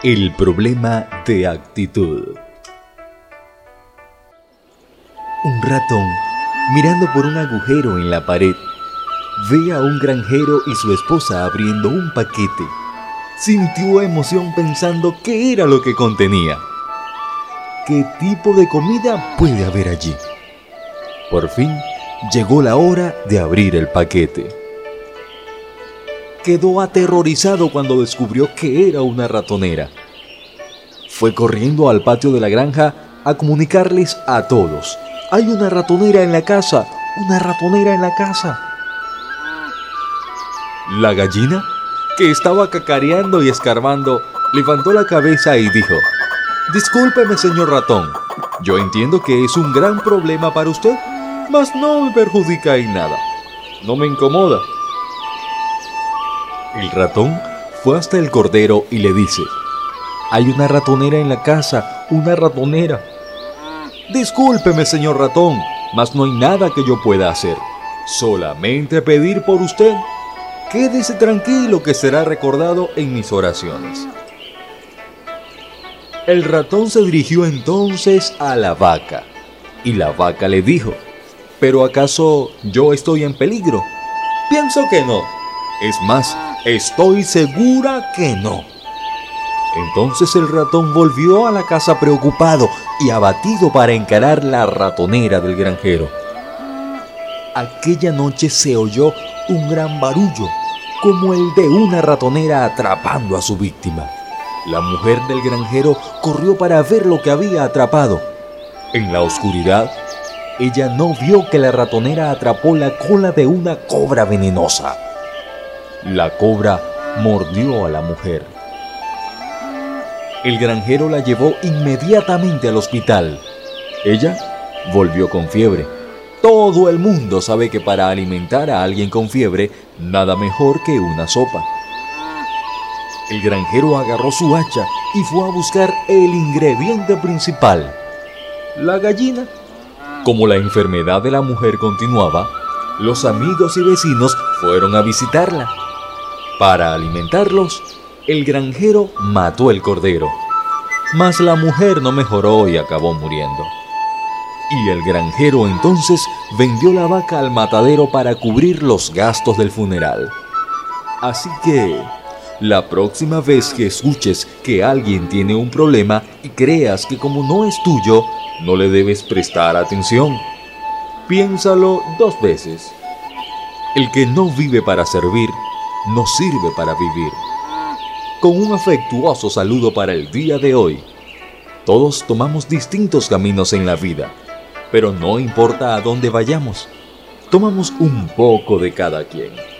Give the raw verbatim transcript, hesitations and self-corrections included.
El problema de actitud. Un ratón, mirando por un agujero en la pared, ve a un granjero y su esposa abriendo un paquete. Sintió emoción pensando qué era lo que contenía. ¿Qué tipo de comida puede haber allí? Por fin llegó la hora de abrir el paquete. Quedó aterrorizado cuando descubrió que era una ratonera. Fue corriendo al patio de la granja a comunicarles a todos: «Hay una ratonera en la casa, una ratonera en la casa». La gallina, que estaba cacareando y escarbando, levantó la cabeza y dijo: «Discúlpeme, señor ratón, yo entiendo que es un gran problema para usted, mas no me perjudica en nada, no me incomoda». El ratón fue hasta el cordero y le dice: «Hay una ratonera en la casa, una ratonera». «Discúlpeme, señor ratón, mas no hay nada que yo pueda hacer, solamente pedir por usted. Quédese tranquilo que será recordado en mis oraciones». El ratón se dirigió entonces a la vaca, y la vaca le dijo: «¿Pero acaso yo estoy en peligro?» «Pienso que no. Es más, estoy segura que no». Entonces el ratón volvió a la casa preocupado y abatido para encarar la ratonera del granjero. Aquella noche se oyó un gran barullo, como el de una ratonera atrapando a su víctima. La mujer del granjero corrió para ver lo que había atrapado. En la oscuridad, ella no vio que la ratonera atrapó la cola de una cobra venenosa. La cobra mordió a la mujer. El granjero la llevó inmediatamente al hospital. Ella volvió con fiebre. Todo el mundo sabe que para alimentar a alguien con fiebre, nada mejor que una sopa. El granjero agarró su hacha y fue a buscar el ingrediente principal: la gallina. Como la enfermedad de la mujer continuaba, los amigos y vecinos fueron a visitarla. Para alimentarlos, el granjero mató el cordero, mas la mujer no mejoró y acabó muriendo. Y el granjero entonces vendió la vaca al matadero para cubrir los gastos del funeral. Así que, la próxima vez que escuches que alguien tiene un problema y creas que como no es tuyo, no le debes prestar atención, piénsalo dos veces. El que no vive para servir, no sirve para vivir. Con un afectuoso saludo para el día de hoy. Todos tomamos distintos caminos en la vida, pero no importa a dónde vayamos, tomamos un poco de cada quien.